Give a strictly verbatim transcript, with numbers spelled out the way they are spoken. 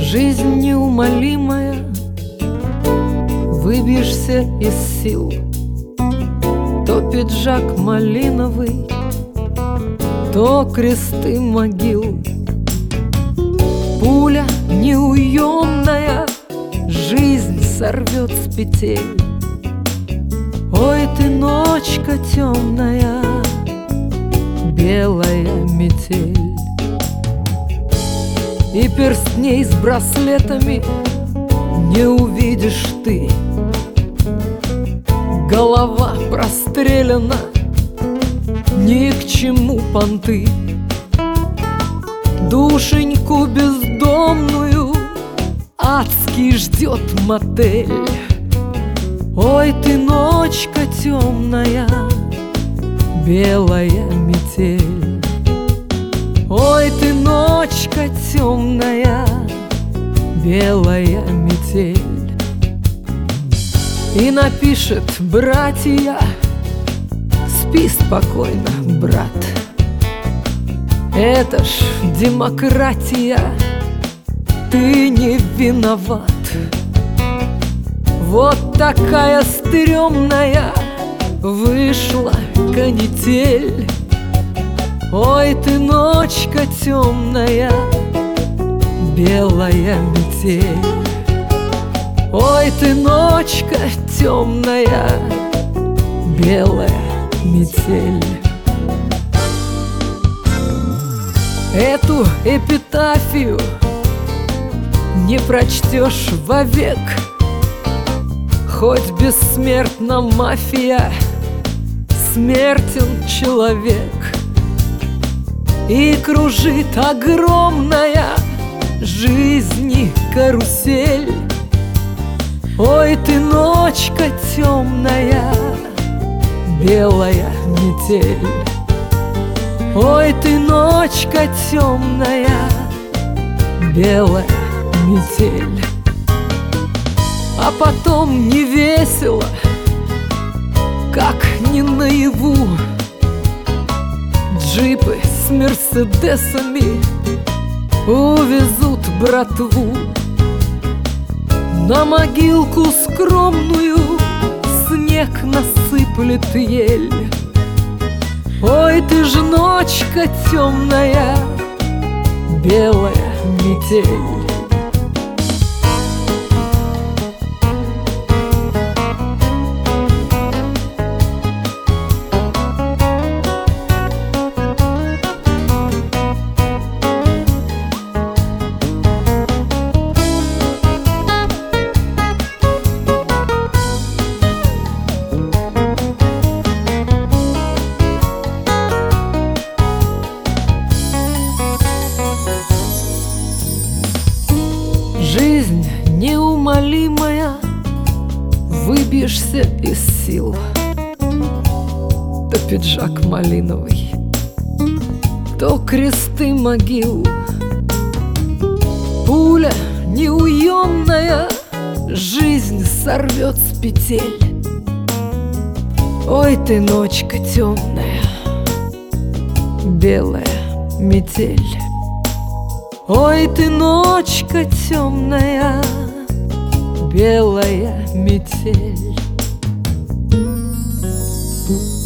Жизнь неумолимая, выбьешься из сил. То пиджак малиновый, то кресты могил. Пуля неуемная жизнь сорвет с петель. Ой, ты, ночка темная, белая метель. И перстней с браслетами не увидишь ты. Голова прострелена, ни к чему понты. Душеньку бездомную адский ждет мотель. Ой, ты, ночка темная, белая метель. Ой, ты, ночка темная, белая метель. И напишет братья: спи спокойно, брат. Это ж демократия, ты не виноват. Вот такая стрёмная вышла канитель. Ой, ты, ночка темная, белая метель. Ой, ты, ночка темная, белая метель. Эту эпитафию не прочтешь вовек, хоть бессмертна мафия, смертен человек. И кружит огромная жизни карусель. Ой, ты, ночка темная, белая метель. Ой, ты, ночка темная, белая метель. А потом не весело, как не наяву, джипы с мерседесами увезут братву. На могилку скромную снег насыплет ель. Ой, ты ж, ночка темная, белая метель. Жизнь неумолимая, выбьешься из сил. То пиджак малиновый, то кресты могил. Пуля неуемная жизнь сорвет с петель. Ой, ты, ночка темная, белая метель. Ой, ты, ночка темная, белая метель.